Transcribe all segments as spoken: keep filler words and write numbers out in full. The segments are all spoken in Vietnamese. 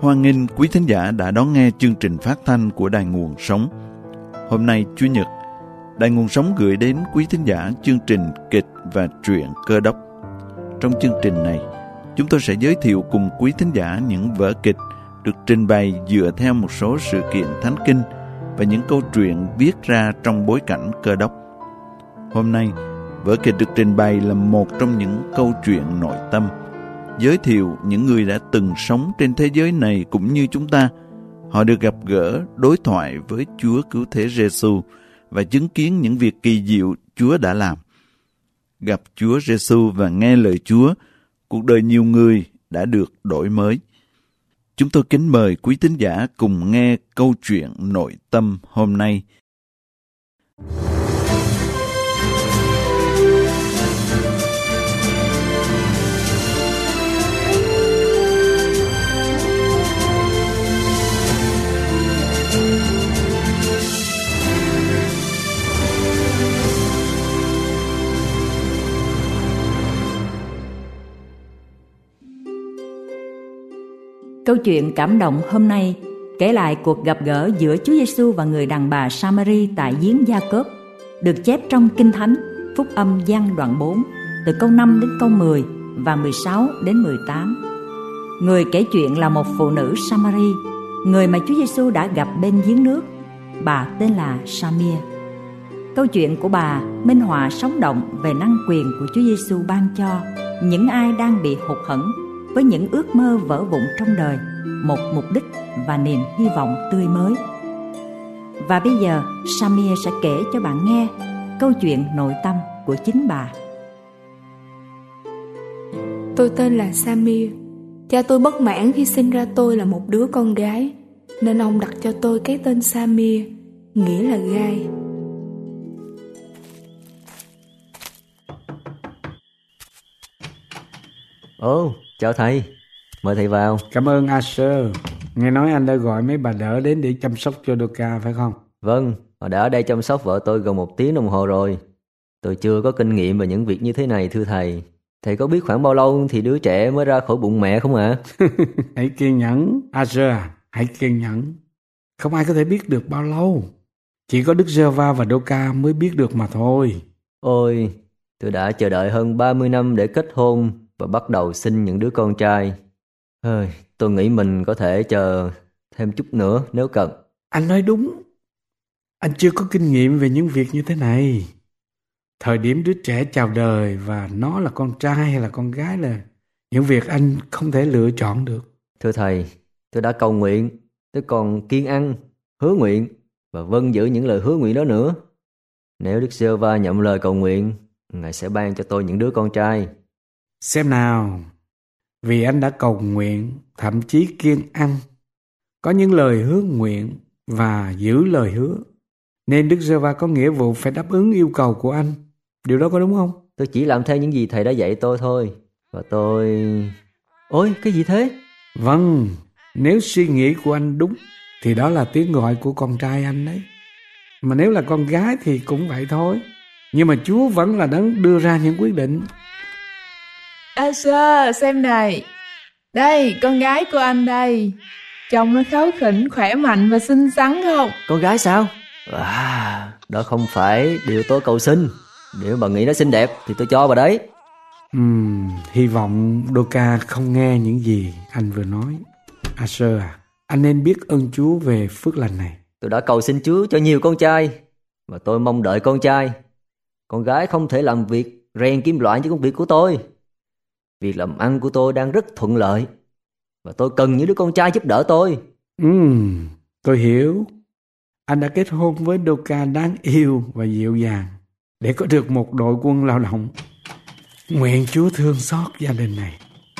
Hoan nghênh quý thính giả đã đón nghe chương trình phát thanh của Đài Nguồn Sống. Hôm nay Chủ nhật, Đài Nguồn Sống gửi đến quý thính giả chương trình kịch và truyện Cơ Đốc. Trong chương trình này, chúng tôi sẽ giới thiệu cùng quý thính giả những vở kịch được trình bày dựa theo một số sự kiện thánh kinh và những câu chuyện viết ra trong bối cảnh Cơ Đốc. Hôm nay, vở kịch được trình bày là một trong những câu chuyện nội tâm, giới thiệu những người đã từng sống trên thế giới này cũng như chúng ta. Họ được gặp gỡ, đối thoại với Chúa Cứu Thế Giêsu và chứng kiến những việc kỳ diệu Chúa đã làm. Gặp Chúa Giêsu và nghe lời Chúa, cuộc đời nhiều người đã được đổi mới. Chúng tôi kính mời quý tín giả cùng nghe câu chuyện nội tâm hôm nay. Câu chuyện cảm động hôm nay kể lại cuộc gặp gỡ giữa Chúa Giêsu và người đàn bà Sa-ma-ri tại giếng Gia-cốp, được chép trong Kinh Thánh Phúc Âm Giăng đoạn bốn, từ câu năm đến câu mười và mười sáu đến mười tám. Người kể chuyện là một phụ nữ Sa-ma-ri, người mà Chúa Giêsu đã gặp bên giếng nước. Bà tên là Sa-mia. Câu chuyện của bà minh họa sống động về năng quyền của Chúa Giêsu ban cho những ai đang bị hụt hẫng với những ước mơ vỡ vụn trong đời, một mục đích và niềm hy vọng tươi mới. Và bây giờ, Sa-mia sẽ kể cho bạn nghe câu chuyện nội tâm của chính bà. Tôi tên là Sa-mia. Cha tôi bất mãn khi sinh ra tôi là một đứa con gái, nên ông đặt cho tôi cái tên Sa-mia, nghĩa là gai. Ồ, chào thầy, mời thầy vào. Cảm ơn Asher. Nghe nói anh đã gọi mấy bà đỡ đến để chăm sóc cho Doka phải không? Vâng, họ đã ở đây chăm sóc vợ tôi gần một tiếng đồng hồ rồi. Tôi chưa có kinh nghiệm về những việc như thế này thưa thầy. Thầy có biết khoảng bao lâu thì đứa trẻ mới ra khỏi bụng mẹ không ạ? À? Hãy kiên nhẫn, Asher, hãy kiên nhẫn. Không ai có thể biết được bao lâu. Chỉ có Đức Giê-hô-va và Doka mới biết được mà thôi. Ôi, tôi đã chờ đợi hơn ba mươi năm để kết hôn và bắt đầu sinh những đứa con trai. Hơi, tôi nghĩ mình có thể chờ thêm chút nữa nếu cần. Anh nói đúng. Anh chưa có kinh nghiệm về những việc như thế này. Thời điểm đứa trẻ chào đời và nó là con trai hay là con gái là những việc anh không thể lựa chọn được. Thưa thầy, tôi đã cầu nguyện, tôi còn kiêng ăn, hứa nguyện và vâng giữ những lời hứa nguyện đó nữa. Nếu Đức Giê-hô-va nhận lời cầu nguyện, Ngài sẽ ban cho tôi những đứa con trai. Xem nào, vì anh đã cầu nguyện, thậm chí kiêng ăn, có những lời hứa nguyện và giữ lời hứa, nên Đức Giê-hô-va có nghĩa vụ phải đáp ứng yêu cầu của anh. Điều đó có đúng không? Tôi chỉ làm theo những gì thầy đã dạy tôi thôi. Và tôi... Ôi, cái gì thế? Vâng, nếu suy nghĩ của anh đúng, thì đó là tiếng gọi của con trai anh đấy. Mà nếu là con gái thì cũng vậy thôi. Nhưng mà Chúa vẫn là đấng đưa ra những quyết định. Asher, xem này. Đây, con gái của anh đây. Trông nó kháu khỉnh, khỏe mạnh và xinh xắn không? Con gái sao? À, đó không phải điều tôi cầu xin. Nếu bà nghĩ nó xinh đẹp thì tôi cho bà đấy. Uhm, hy vọng Doka không nghe những gì anh vừa nói. Asher à, anh nên biết ơn Chúa về phước lành này. Tôi đã cầu xin Chúa cho nhiều con trai, và tôi mong đợi con trai. Con gái không thể làm việc rèn kim loại cho công việc của tôi. Việc làm ăn của tôi đang rất thuận lợi, và tôi cần những đứa con trai giúp đỡ tôi. Ừm, tôi hiểu. Anh đã kết hôn với Doka đáng yêu và dịu dàng để có được một đội quân lao động. Nguyện Chúa thương xót gia đình này.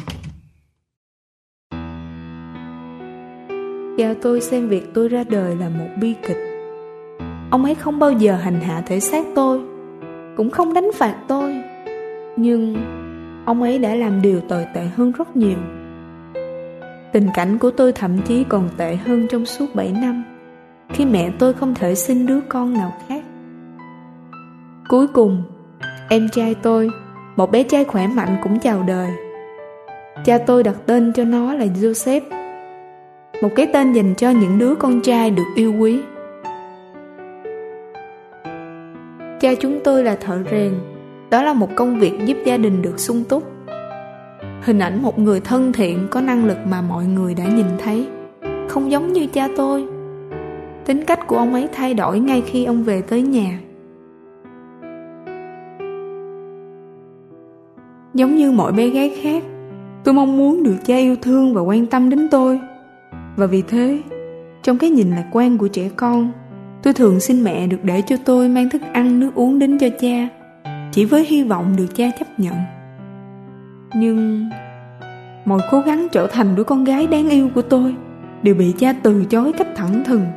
Cha tôi xem việc tôi ra đời là một bi kịch. Ông ấy không bao giờ hành hạ thể xác tôi, cũng không đánh phạt tôi. Nhưng ông ấy đã làm điều tồi tệ hơn rất nhiều. Tình cảnh của tôi thậm chí còn tệ hơn trong suốt bảy năm, khi mẹ tôi không thể sinh đứa con nào khác. Cuối cùng, em trai tôi, một bé trai khỏe mạnh cũng chào đời. Cha tôi đặt tên cho nó là Joseph. một cái tên dành cho những đứa con trai được yêu quý. Cha chúng tôi là thợ rèn. Đó là một công việc giúp gia đình được sung túc. Hình ảnh một người thân thiện, có năng lực mà mọi người đã nhìn thấy. Không giống như cha tôi. Tính cách của ông ấy thay đổi ngay khi ông về tới nhà. Giống như mọi bé gái khác, tôi mong muốn được cha yêu thương và quan tâm đến tôi. Và vì thế, trong cái nhìn lạc quan của trẻ con, tôi thường xin mẹ được để cho tôi mang thức ăn nước uống đến cho cha, chỉ với hy vọng được cha chấp nhận. Nhưng mọi cố gắng trở thành đứa con gái đáng yêu của tôi đều bị cha từ chối cách thẳng thừng.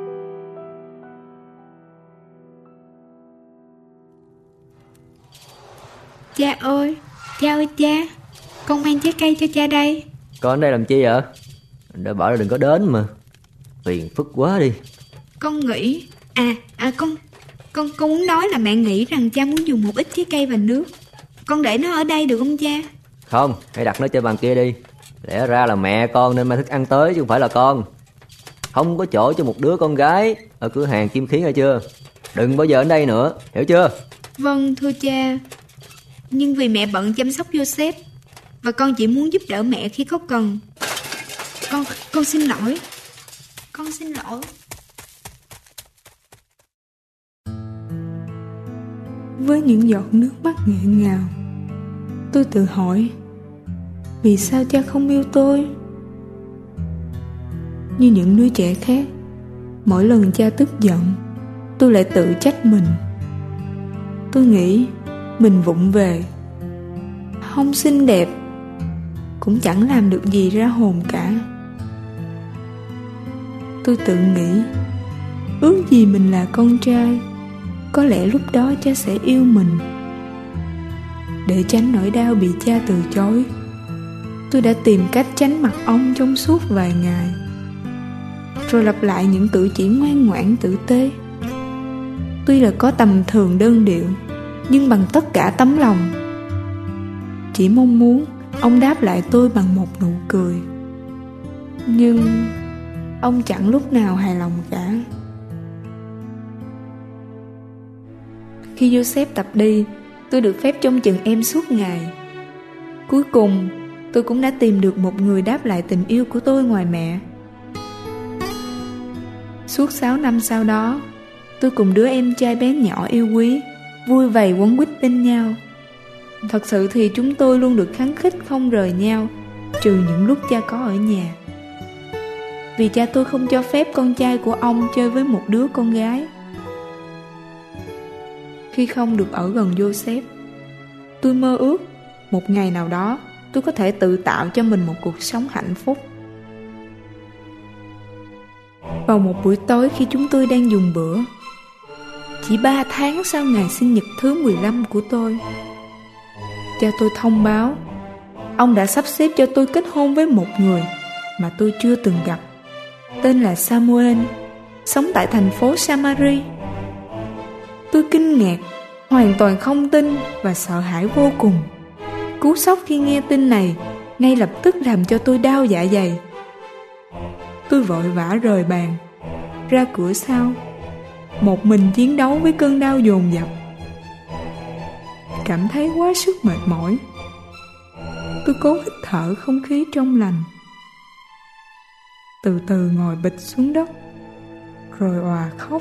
Cha ơi, cha ơi cha, con mang trái cây cho cha đây. Con ở đây làm chi vậy? Đã bảo là đừng có đến mà. Phiền phức quá đi. Con nghĩ, à, à con, con, con muốn nói là mẹ nghĩ rằng cha muốn dùng một ít trái cây và nước. Con để nó ở đây được không cha? Không, hãy đặt nó trên bàn kia đi. Lẽ ra là mẹ con nên mang thức ăn tới chứ không phải là con. Không có chỗ cho một đứa con gái ở cửa hàng kim khí nghe chưa? Đừng bao giờ ở đây nữa, hiểu chưa? Vâng, thưa cha. Nhưng vì mẹ bận chăm sóc Joseph và con chỉ muốn giúp đỡ mẹ khi có cần. Con, con xin lỗi. Con xin lỗi. Với những giọt nước mắt nghẹn ngào, tôi tự hỏi, vì sao cha không yêu tôi? Như những đứa trẻ khác, mỗi lần cha tức giận, tôi lại tự trách mình. Tôi nghĩ mình vụng về, không xinh đẹp, cũng chẳng làm được gì ra hồn cả. Tôi tự nghĩ, ước gì mình là con trai, có lẽ lúc đó cha sẽ yêu mình. Để tránh nỗi đau bị cha từ chối, tôi đã tìm cách tránh mặt ông trong suốt vài ngày, rồi lặp lại những cử chỉ ngoan ngoãn tử tế. Tuy là có tầm thường đơn điệu, nhưng bằng tất cả tấm lòng. Chỉ mong muốn ông đáp lại tôi bằng một nụ cười. Nhưng ông chẳng lúc nào hài lòng cả. Khi Joseph tập đi, tôi được phép trông chừng em suốt ngày. Cuối cùng, tôi cũng đã tìm được một người đáp lại tình yêu của tôi ngoài mẹ. Suốt sáu năm sau đó, tôi cùng đứa em trai bé nhỏ yêu quý vui vầy quấn quýt bên nhau. Thật sự thì chúng tôi luôn được khăng khít không rời nhau, trừ những lúc cha có ở nhà. Vì cha tôi không cho phép con trai của ông chơi với một đứa con gái. Khi không được ở gần Joseph, tôi mơ ước một ngày nào đó tôi có thể tự tạo cho mình một cuộc sống hạnh phúc. Vào một buổi tối khi chúng tôi đang dùng bữa, chỉ ba tháng sau ngày sinh nhật thứ mười lăm của tôi, cha tôi thông báo ông đã sắp xếp cho tôi kết hôn với một người mà tôi chưa từng gặp, tên là Samuel, sống tại thành phố Samari. Tôi kinh ngạc, hoàn toàn không tin và sợ hãi vô cùng. Cú sốc khi nghe tin này ngay lập tức làm cho tôi đau dạ dày. Tôi vội vã rời bàn, ra cửa sau, một mình chiến đấu với cơn đau dồn dập. Cảm thấy quá sức mệt mỏi, tôi cố hít thở không khí trong lành, từ từ ngồi bịch xuống đất, rồi òa khóc.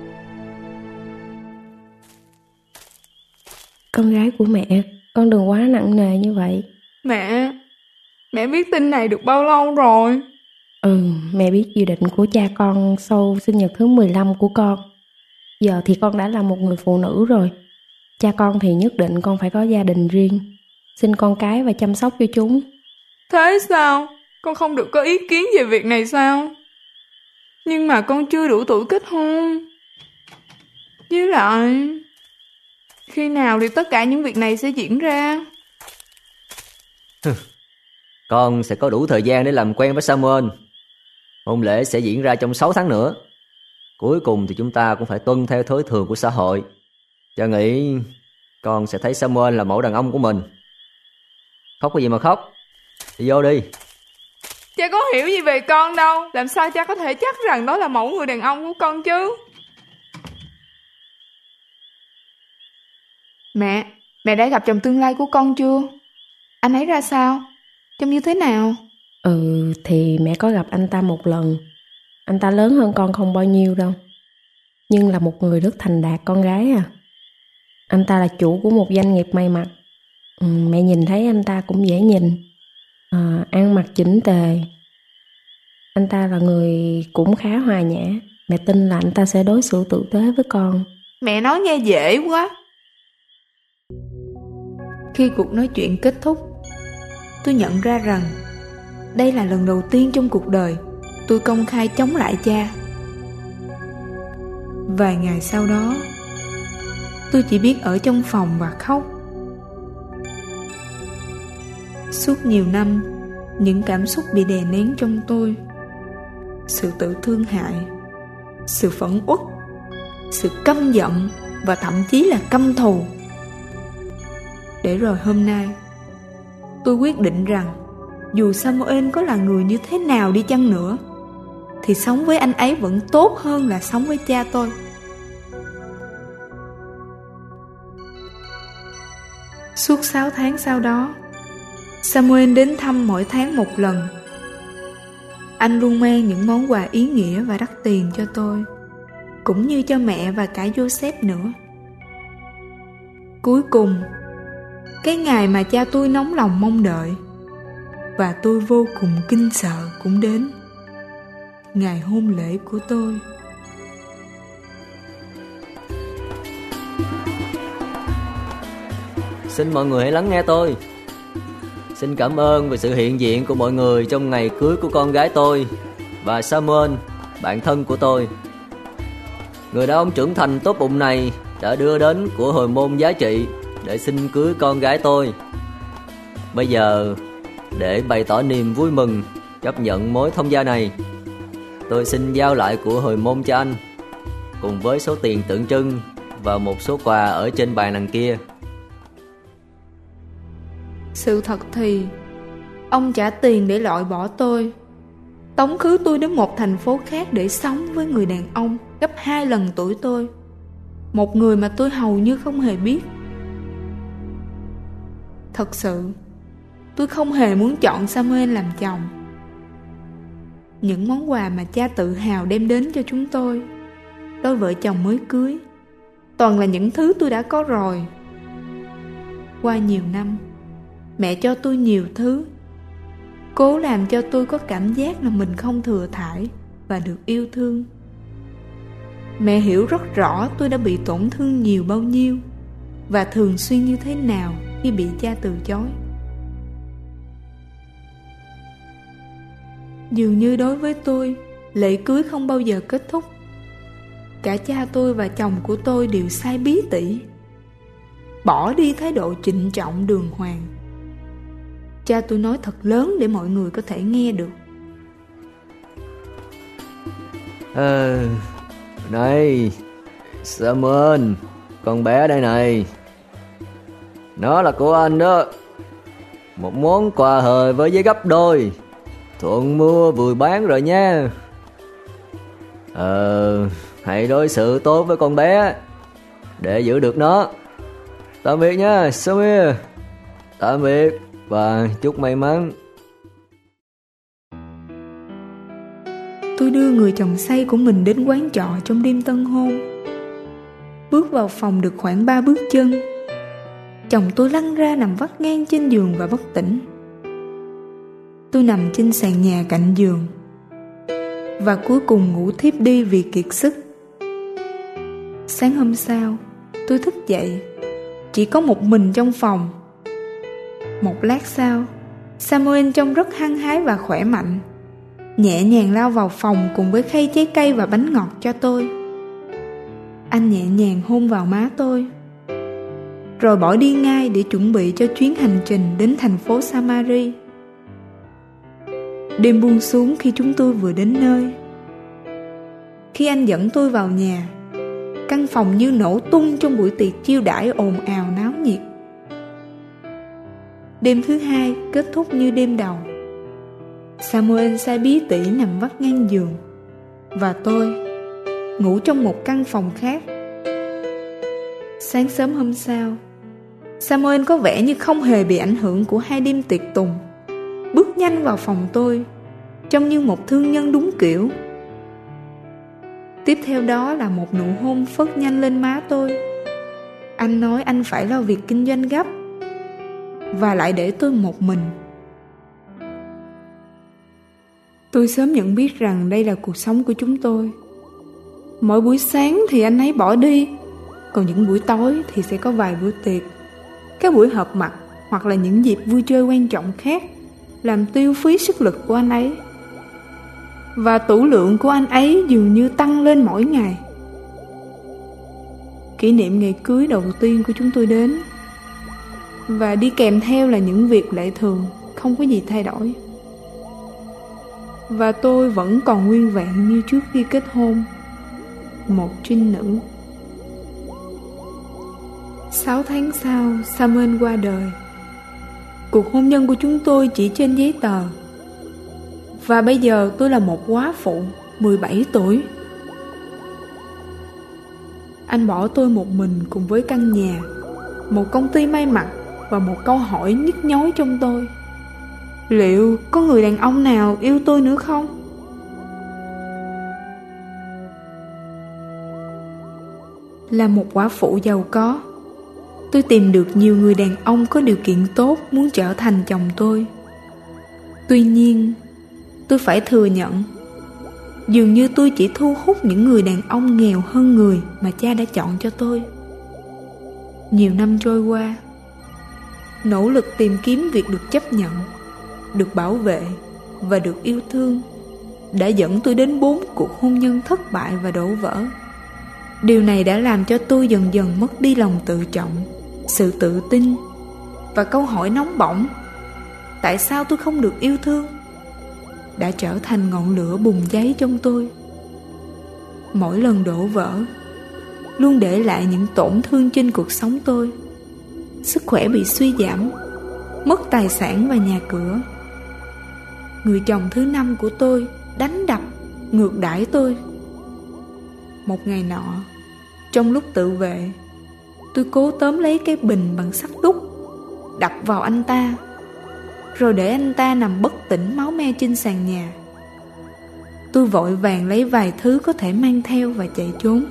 Con gái của mẹ, con đừng quá nặng nề như vậy. Mẹ, mẹ biết tin này được bao lâu rồi? Ừ, mẹ biết dự định của cha con sau sinh nhật thứ mười lăm của con. Giờ thì con đã là một người phụ nữ rồi. Cha con thì nhất định con phải có gia đình riêng, sinh con cái và chăm sóc cho chúng. Thế sao? Con không được có ý kiến về việc này sao? Nhưng mà con chưa đủ tuổi kết hôn. Với lại, khi nào thì tất cả những việc này sẽ diễn ra? Con sẽ có đủ thời gian để làm quen với Samuel. Hôn lễ sẽ diễn ra trong sáu tháng nữa. Cuối cùng thì chúng ta cũng phải tuân theo thói thường của xã hội. Cha nghĩ con sẽ thấy Samuel là mẫu đàn ông của mình. Khóc cái gì mà khóc? Đi vô đi. Cha có hiểu gì về con đâu. Làm sao cha có thể chắc rằng đó là mẫu người đàn ông của con chứ? Mẹ, mẹ đã gặp chồng tương lai của con chưa? Anh ấy ra sao? Trông như thế nào? Ừ, thì mẹ có gặp anh ta một lần. Anh ta lớn hơn con không bao nhiêu đâu, nhưng là một người rất thành đạt con gái à. Anh ta là chủ của một doanh nghiệp may mặc. ừ, Mẹ nhìn thấy anh ta cũng dễ nhìn, à, ăn mặc chỉnh tề. Anh ta là người cũng khá hòa nhã. Mẹ tin là anh ta sẽ đối xử tử tế với con. Mẹ nói nghe dễ quá. Khi cuộc nói chuyện kết thúc, tôi nhận ra rằng đây là lần đầu tiên trong cuộc đời tôi công khai chống lại cha. Vài ngày sau đó, tôi chỉ biết ở trong phòng và khóc. Suốt nhiều năm, những cảm xúc bị đè nén trong tôi: sự tự thương hại, sự phẫn uất, sự căm giận và thậm chí là căm thù. Để rồi hôm nay, tôi quyết định rằng dù Samuel có là người như thế nào đi chăng nữa, thì sống với anh ấy vẫn tốt hơn là sống với cha tôi. Suốt sáu tháng sau đó, Samuel đến thăm mỗi tháng một lần. Anh luôn mang những món quà ý nghĩa và đắt tiền cho tôi, cũng như cho mẹ và cả Joseph nữa. Cuối cùng, cái ngày mà cha tôi nóng lòng mong đợi và tôi vô cùng kinh sợ cũng đến. Ngày hôn lễ của tôi. Xin mọi người hãy lắng nghe tôi. Xin cảm ơn về sự hiện diện của mọi người trong ngày cưới của con gái tôi và Samuel, bạn thân của tôi. Người đàn ông trưởng thành tốt bụng này đã đưa đến của hồi môn giá trị để xin cưới con gái tôi. Bây giờ, để bày tỏ niềm vui mừng chấp nhận mối thông gia này, tôi xin giao lại của hồi môn cho anh, cùng với số tiền tượng trưng và một số quà ở trên bàn đằng kia. Sự thật thì ông trả tiền để loại bỏ tôi, tống khứ tôi đến một thành phố khác để sống với người đàn ông gấp hai lần tuổi tôi, một người mà tôi hầu như không hề biết. Thật sự, tôi không hề muốn chọn Samuel làm chồng. Những món quà mà cha tự hào đem đến cho chúng tôi, đôi vợ chồng mới cưới, toàn là những thứ tôi đã có rồi. Qua nhiều năm, mẹ cho tôi nhiều thứ, cố làm cho tôi có cảm giác là mình không thừa thãi và được yêu thương. Mẹ hiểu rất rõ tôi đã bị tổn thương nhiều bao nhiêu và thường xuyên như thế nào khi bị cha từ chối. Dường như đối với tôi, lễ cưới không bao giờ kết thúc. Cả cha tôi và chồng của tôi đều sai bí tỉ, bỏ đi thái độ trịnh trọng đường hoàng. Cha tôi nói thật lớn để mọi người có thể nghe được. À, này, Samuel, con bé đây này. Nó là của anh đó. Một món quà hời với giá gấp đôi. Thuận mua vừa bán rồi nha. Ờ, hãy đối xử tốt với con bé để giữ được nó. Tạm biệt nha, Samuel. Tạm biệt và chúc may mắn. Tôi đưa người chồng say của mình đến quán trọ trong đêm tân hôn. Bước vào phòng được khoảng ba bước chân, chồng tôi lăn ra nằm vắt ngang trên giường và bất tỉnh. Tôi nằm trên sàn nhà cạnh giường và cuối cùng ngủ thiếp đi vì kiệt sức. Sáng hôm sau, tôi thức dậy, chỉ có một mình trong phòng. Một lát sau, Samuel trông rất hăng hái và khỏe mạnh, nhẹ nhàng lao vào phòng cùng với khay trái cây và bánh ngọt cho tôi. Anh nhẹ nhàng hôn vào má tôi, rồi bỏ đi ngay để chuẩn bị cho chuyến hành trình đến thành phố Samari. Đêm buông xuống khi chúng tôi vừa đến nơi. Khi anh dẫn tôi vào nhà, căn phòng như nổ tung trong buổi tiệc chiêu đãi ồn ào náo nhiệt. Đêm thứ hai kết thúc như đêm đầu. Samuel sai bí tỉ nằm vắt ngang giường, và tôi ngủ trong một căn phòng khác. Sáng sớm hôm sau, Samuel có vẻ như không hề bị ảnh hưởng của hai đêm tiệc tùng, bước nhanh vào phòng tôi, trông như một thương nhân đúng kiểu. Tiếp theo đó là một nụ hôn phớt nhanh lên má tôi. Anh nói anh phải lo việc kinh doanh gấp, và lại để tôi một mình. Tôi sớm nhận biết rằng đây là cuộc sống của chúng tôi. Mỗi buổi sáng thì anh ấy bỏ đi, còn những buổi tối thì sẽ có vài bữa tiệc, các buổi họp mặt hoặc là những dịp vui chơi quan trọng khác làm tiêu phí sức lực của anh ấy. Và tủ lượng của anh ấy dường như tăng lên mỗi ngày. Kỷ niệm ngày cưới đầu tiên của chúng tôi đến, và đi kèm theo là những việc lệ thường, không có gì thay đổi. Và tôi vẫn còn nguyên vẹn như trước khi kết hôn, một trinh nữ. Sáu tháng sau, Samuel qua đời. Cuộc hôn nhân của chúng tôi chỉ trên giấy tờ. Và bây giờ tôi là một góa phụ, mười bảy tuổi. Anh bỏ tôi một mình cùng với căn nhà, một công ty may mặc và một câu hỏi nhức nhối trong tôi: liệu có người đàn ông nào yêu tôi nữa không? Là một góa phụ giàu có, tôi tìm được nhiều người đàn ông có điều kiện tốt muốn trở thành chồng tôi. Tuy nhiên, tôi phải thừa nhận, dường như tôi chỉ thu hút những người đàn ông nghèo hơn người mà cha đã chọn cho tôi. Nhiều năm trôi qua, nỗ lực tìm kiếm việc được chấp nhận, được bảo vệ và được yêu thương đã dẫn tôi đến bốn cuộc hôn nhân thất bại và đổ vỡ. Điều này đã làm cho tôi dần dần mất đi lòng tự trọng, sự tự tin và câu hỏi nóng bỏng: tại sao tôi không được yêu thương? Đã trở thành ngọn lửa bùng cháy trong tôi. Mỗi lần đổ vỡ luôn để lại những tổn thương trên cuộc sống tôi. Sức khỏe bị suy giảm, mất tài sản và nhà cửa. Người chồng thứ năm của tôi đánh đập, ngược đãi tôi. Một ngày nọ, trong lúc tự vệ, tôi cố tóm lấy cái bình bằng sắt đúc, đập vào anh ta, rồi để anh ta nằm bất tỉnh máu me trên sàn nhà. Tôi vội vàng lấy vài thứ có thể mang theo và chạy trốn.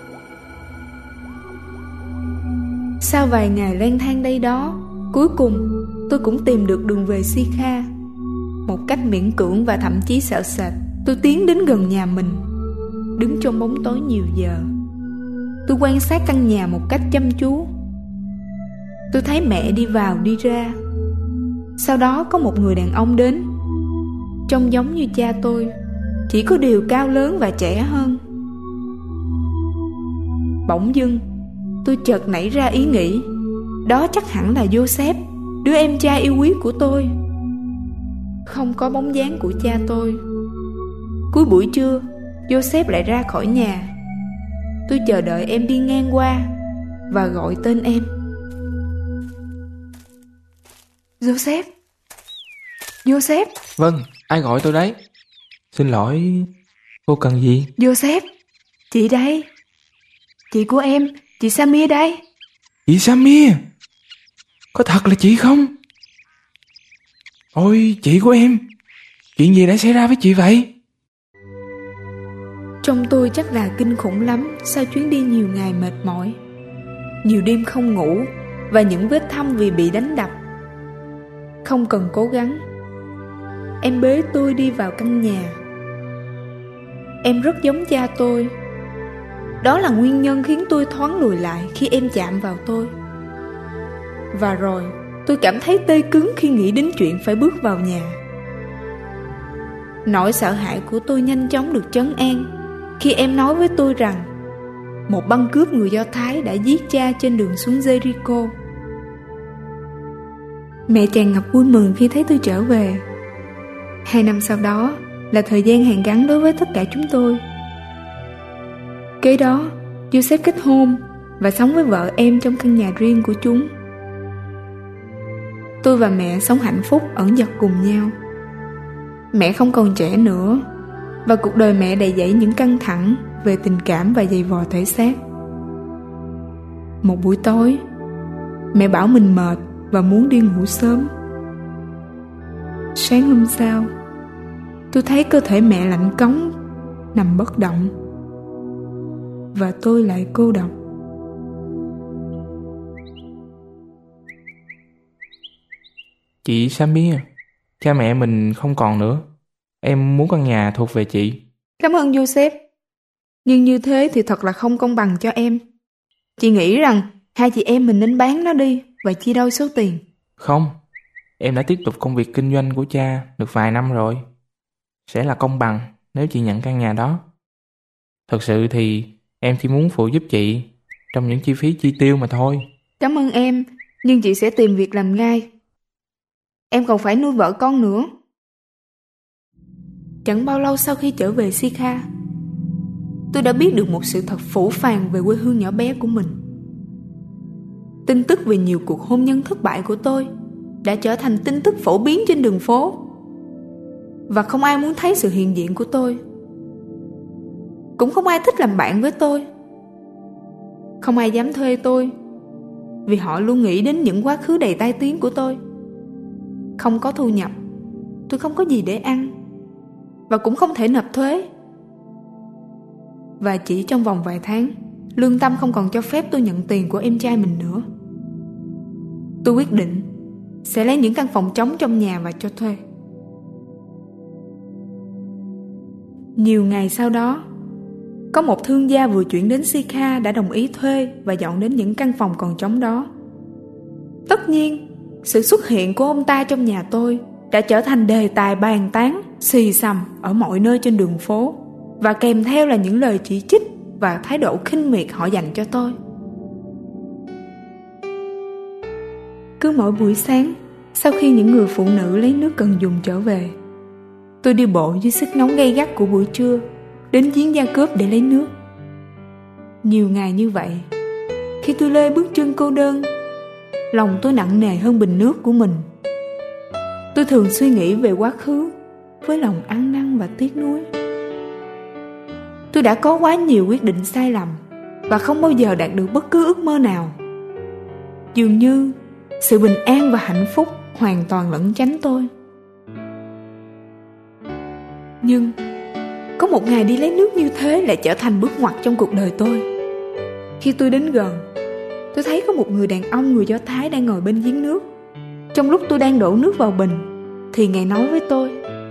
Sau vài ngày lang thang đây đó, cuối cùng tôi cũng tìm được đường về Sikha. Một cách miễn cưỡng và thậm chí sợ sệt, tôi tiến đến gần nhà mình. Đứng trong bóng tối nhiều giờ, tôi quan sát căn nhà một cách chăm chú. Tôi thấy mẹ đi vào đi ra. Sau đó có một người đàn ông đến, trông giống như cha tôi, chỉ có điều cao lớn và trẻ hơn. Bỗng dưng tôi chợt nảy ra ý nghĩ, đó chắc hẳn là Joseph, đứa em trai yêu quý của tôi. Không có bóng dáng của cha tôi. Cuối buổi trưa, Joseph lại ra khỏi nhà. Tôi chờ đợi em đi ngang qua và gọi tên em. Joseph! Joseph! Vâng, ai gọi tôi đấy? Xin lỗi, cô cần gì? Joseph! Chị đây! Chị của em, chị Samir đây! Chị Samir? Có thật là chị không? Ôi, chị của em! Chuyện gì đã xảy ra với chị vậy? Trong tôi chắc là kinh khủng lắm sau chuyến đi nhiều ngày mệt mỏi, nhiều đêm không ngủ và những vết thâm vì bị đánh đập. Không cần cố gắng, em bế tôi đi vào căn nhà. Em rất giống cha tôi. Đó là nguyên nhân khiến tôi thoáng lùi lại khi em chạm vào tôi. Và rồi tôi cảm thấy tê cứng khi nghĩ đến chuyện phải bước vào nhà. Nỗi sợ hãi của tôi nhanh chóng được trấn an khi em nói với tôi rằng một băng cướp người Do Thái đã giết cha trên đường xuống Jericho. Mẹ tràn ngập vui mừng khi thấy tôi trở về. Hai năm sau đó là thời gian hàn gắn đối với tất cả chúng tôi. Kế đó, Joseph kết hôn và sống với vợ em trong căn nhà riêng của chúng. Tôi và mẹ sống hạnh phúc ẩn dật cùng nhau. Mẹ không còn trẻ nữa, và cuộc đời mẹ đầy dẫy những căng thẳng về tình cảm và dày vò thể xác. Một buổi tối, mẹ bảo mình mệt và muốn đi ngủ sớm. Sáng hôm sau, tôi thấy cơ thể mẹ lạnh cống, nằm bất động, và tôi lại cô độc. Chị Samir, cha mẹ mình không còn nữa. Em muốn căn nhà thuộc về chị. Cảm ơn Joseph. Nhưng như thế thì thật là không công bằng cho em. Chị nghĩ rằng hai chị em mình nên bán nó đi và chia đôi số tiền. Không, em đã tiếp tục công việc kinh doanh của cha được vài năm rồi. Sẽ là công bằng nếu chị nhận căn nhà đó. Thật sự thì em chỉ muốn phụ giúp chị trong những chi phí chi tiêu mà thôi. Cảm ơn em, nhưng chị sẽ tìm việc làm ngay. Em còn phải nuôi vợ con nữa. Chẳng bao lâu sau khi trở về Sikha, tôi đã biết được một sự thật phũ phàng về quê hương nhỏ bé của mình. Tin tức về nhiều cuộc hôn nhân thất bại của tôi đã trở thành tin tức phổ biến trên đường phố, và không ai muốn thấy sự hiện diện của tôi. Cũng không ai thích làm bạn với tôi. Không ai dám thuê tôi, vì họ luôn nghĩ đến những quá khứ đầy tai tiếng của tôi. Không có thu nhập, tôi không có gì để ăn, và cũng không thể nộp thuế. Và chỉ trong vòng vài tháng, lương tâm không còn cho phép tôi nhận tiền của em trai mình nữa. Tôi quyết định sẽ lấy những căn phòng trống trong nhà và cho thuê. Nhiều ngày sau đó, có một thương gia vừa chuyển đến Sikha đã đồng ý thuê và dọn đến những căn phòng còn trống đó. Tất nhiên, sự xuất hiện của ông ta trong nhà tôi đã trở thành đề tài bàn tán xì xầm ở mọi nơi trên đường phố, và kèm theo là những lời chỉ trích và thái độ khinh miệt họ dành cho tôi. Cứ mỗi buổi sáng, sau khi những người phụ nữ lấy nước cần dùng trở về, tôi đi bộ dưới sức nóng gay gắt của buổi trưa đến giếng Gia Cốp để lấy nước. Nhiều ngày như vậy, khi tôi lê bước chân cô đơn, lòng tôi nặng nề hơn bình nước của mình. Tôi thường suy nghĩ về quá khứ với lòng ăn năn và tiếc nuối. Tôi đã có quá nhiều quyết định sai lầm và không bao giờ đạt được bất cứ ước mơ nào. Dường như sự bình an và hạnh phúc hoàn toàn lẩn tránh tôi. Nhưng có một ngày đi lấy nước như thế lại trở thành bước ngoặt trong cuộc đời tôi. Khi tôi đến gần, tôi thấy có một người đàn ông người Do Thái đang ngồi bên giếng nước. Trong lúc tôi đang đổ nước vào bình, thì Ngài nói với tôi: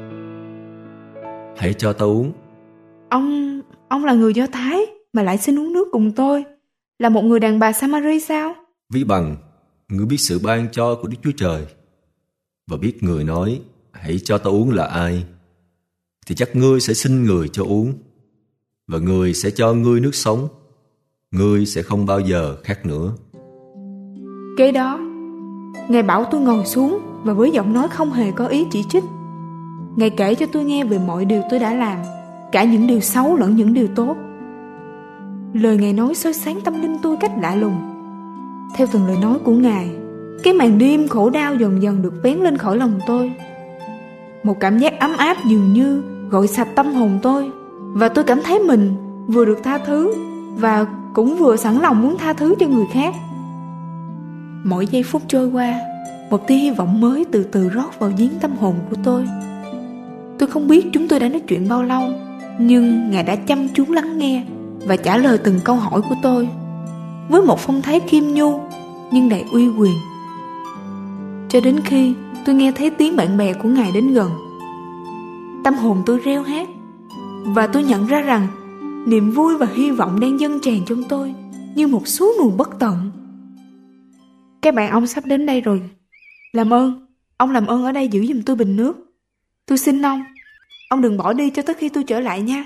"Hãy cho tao uống." Ông, ông là người Do Thái mà lại xin uống nước cùng tôi, là một người đàn bà Samari sao? Ví bằng, ngươi biết sự ban cho của Đức Chúa Trời, và biết người nói "hãy cho tao uống" là ai, thì chắc ngươi sẽ xin người cho uống, và người sẽ cho ngươi nước sống. Ngươi sẽ không bao giờ khát nữa. Kế đó, Ngài bảo tôi ngồi xuống, và với giọng nói không hề có ý chỉ trích, Ngài kể cho tôi nghe về mọi điều tôi đã làm, cả những điều xấu lẫn những điều tốt. Lời Ngài nói soi sáng tâm linh tôi cách lạ lùng. Theo từng lời nói của Ngài, cái màn đêm khổ đau dần dần được vén lên khỏi lòng tôi. Một cảm giác ấm áp dường như gội sạch tâm hồn tôi, và tôi cảm thấy mình vừa được tha thứ và cũng vừa sẵn lòng muốn tha thứ cho người khác. Mỗi giây phút trôi qua, một tia hy vọng mới từ từ rót vào giếng tâm hồn của tôi. Tôi không biết chúng tôi đã nói chuyện bao lâu, nhưng Ngài đã chăm chú lắng nghe và trả lời từng câu hỏi của tôi với một phong thái khiêm nhu nhưng đầy uy quyền. Cho đến khi tôi nghe thấy tiếng bạn bè của Ngài đến gần, tâm hồn tôi reo hát, và tôi nhận ra rằng niềm vui và hy vọng đang dâng tràn trong tôi như một suối nguồn bất tận. Các bạn ông sắp đến đây rồi. Làm ơn, ông làm ơn ở đây giữ giùm tôi bình nước. Tôi xin ông, ông đừng bỏ đi cho tới khi tôi trở lại nha.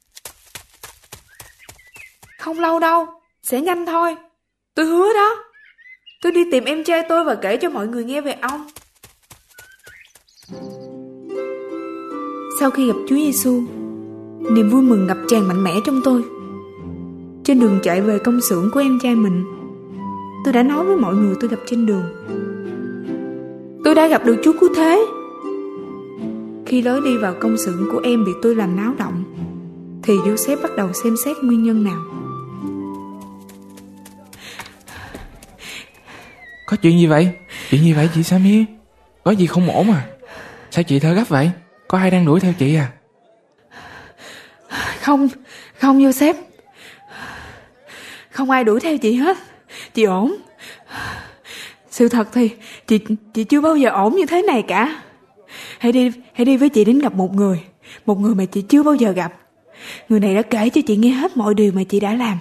Không lâu đâu, sẽ nhanh thôi. Tôi hứa đó. Tôi đi tìm em trai tôi và kể cho mọi người nghe về ông. Sau khi gặp Chúa Giêsu, niềm vui mừng ngập tràn mạnh mẽ trong tôi. Trên đường chạy về công xưởng của em trai mình, tôi đã nói với mọi người tôi gặp trên đường: tôi đã gặp được Chúa Cứu Thế. Khi lối đi vào công xưởng của em bị tôi làm náo động, thì Joseph bắt đầu xem xét nguyên nhân nào. Có chuyện gì vậy? Chuyện gì vậy chị Sammy? Có gì không ổn à? Sao chị thở gấp vậy? Có ai đang đuổi theo chị à? Không, không Joseph. Không ai đuổi theo chị hết. Chị ổn. Sự thật thì chị chị chưa bao giờ ổn như thế này cả. Hãy đi, hãy đi với chị đến gặp một người, một người mà chị chưa bao giờ gặp. Người này đã kể cho chị nghe hết mọi điều mà chị đã làm.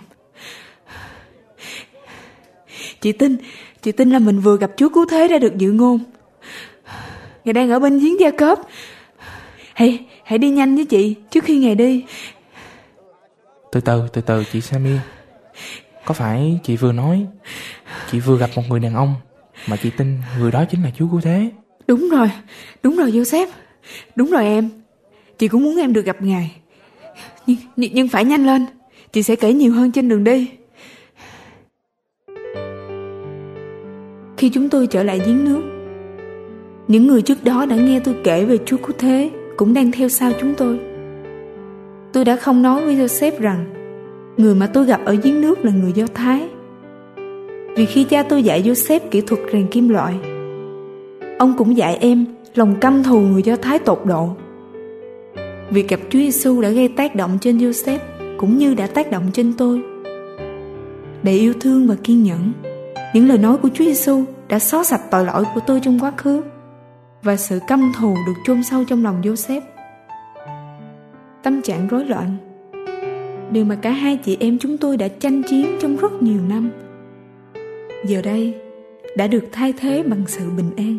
Chị tin, chị tin là mình vừa gặp Chúa Cứu Thế đã được dự ngôn. Ngài đang ở bên giếng Gia-cốp. Hãy, hãy đi nhanh với chị trước khi Ngài đi. Từ từ, từ từ chị Sammy. Có phải chị vừa nói chị vừa gặp một người đàn ông mà chị tin người đó chính là Chúa Cứu Thế? Đúng rồi, đúng rồi Joseph. Đúng rồi em. Chị cũng muốn em được gặp Ngài. Nhưng, nhưng, nhưng phải nhanh lên. Chị sẽ kể nhiều hơn trên đường đi. Khi chúng tôi trở lại giếng nước, những người trước đó đã nghe tôi kể về Chúa Cứu Thế cũng đang theo sau chúng tôi. Tôi đã không nói với Joseph rằng người mà tôi gặp ở giếng nước là người Do Thái, vì khi cha tôi dạy Joseph kỹ thuật rèn kim loại, ông cũng dạy em lòng căm thù người Do Thái tột độ. Việc gặp Chúa Giêsu đã gây tác động trên Joseph cũng như đã tác động trên tôi. Để yêu thương và kiên nhẫn, những lời nói của Chúa Giêsu đã xóa sạch tội lỗi của tôi trong quá khứ, và sự căm thù được chôn sâu trong lòng Joseph. Tâm trạng rối loạn, điều mà cả hai chị em chúng tôi đã tranh chiến trong rất nhiều năm, giờ đây đã được thay thế bằng sự bình an.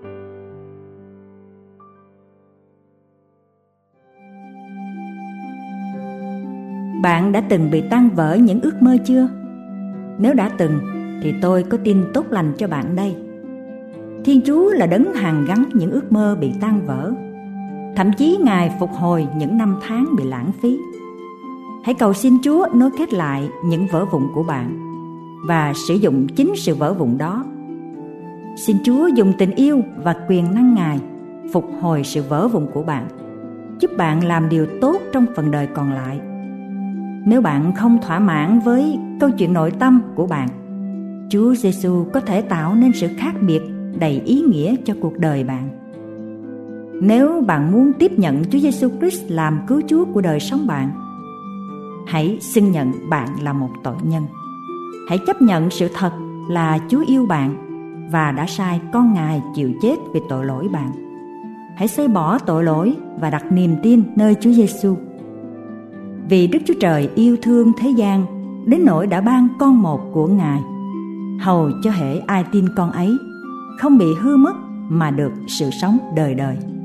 Bạn đã từng bị tan vỡ những ước mơ chưa? Nếu đã từng thì tôi có tin tốt lành cho bạn đây. Thiên Chúa là đấng hàn gắn những ước mơ bị tan vỡ. Thậm chí Ngài phục hồi những năm tháng bị lãng phí. Hãy cầu xin Chúa nối kết lại những vỡ vụn của bạn và sử dụng chính sự vỡ vụn đó. Xin Chúa dùng tình yêu và quyền năng Ngài phục hồi sự vỡ vụn của bạn, giúp bạn làm điều tốt trong phần đời còn lại. Nếu bạn không thỏa mãn với câu chuyện nội tâm của bạn, Chúa Giêsu có thể tạo nên sự khác biệt đầy ý nghĩa cho cuộc đời bạn. Nếu bạn muốn tiếp nhận Chúa Giêsu Christ làm cứu Chúa của đời sống bạn, hãy xưng nhận bạn là một tội nhân. Hãy chấp nhận sự thật là Chúa yêu bạn và đã sai con Ngài chịu chết vì tội lỗi bạn. Hãy xơi bỏ tội lỗi và đặt niềm tin nơi Chúa Giêsu. Vì Đức Chúa Trời yêu thương thế gian đến nỗi đã ban con một của Ngài, hầu cho hễ ai tin con ấy không bị hư mất mà được sự sống đời đời.